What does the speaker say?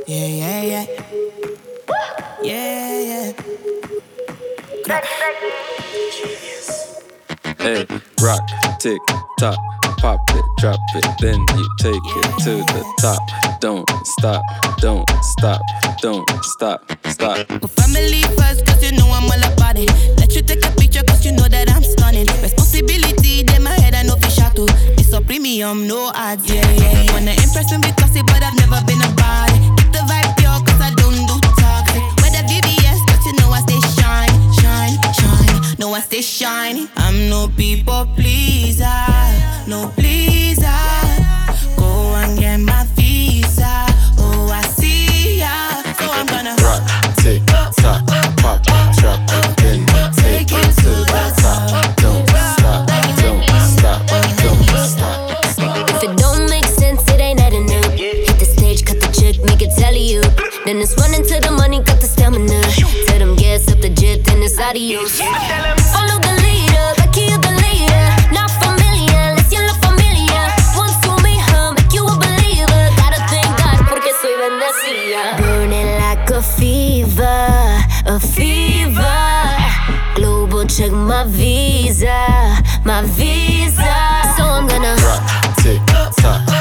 Yeah, yeah, yeah. Yeah, yeah. Hey, rock, tick, tock, pop it, drop it, then you take it to the top. Don't stop, don't stop, don't stop, stop. Put family first, cause you know I'm all about it. Let you take a picture, cause you know that I'm stunning. Responsibility, then my head, I know fish out too. It's a premium, no ads, yeah, yeah. Wanna impress and be classy, but I've never been about it. Keep the vibe pure, cause I don't do toxic. Whether VVS, cause you know I stay shine, shine, shine. No, I stay shiny. I'm no people pleaser, no pleaser. Go and get my visa. Oh, I see ya. So I'm gonna rock, tick, tock, pop, drop it, then take it to the top. Don't stop, don't stop, don't stop, stop. If it don't make sense, it ain't adding up. Hit the stage, cut the check, make it tally up. Then it's running to the money, got the stamina. Tell them gas up the jet, then it's adios. Follow the leader, Becky the leader. Not familiar, let's you look familiar. Once to me, make you a believer. Gotta thank God porque soy bendecida. Burning like a fever, a fever. Global check my visa, my visa. So I'm gonna rock, tick, tock,